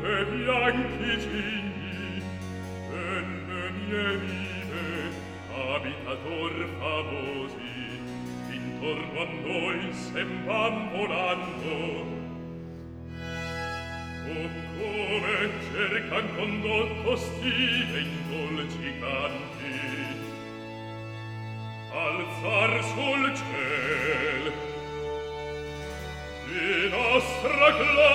e bianchi cigni, delle mie vive, abitator famosi, intorno a noi sen van volando. O come cercan condotto stile in dolci canti, alzar sul ciel di nostra gloria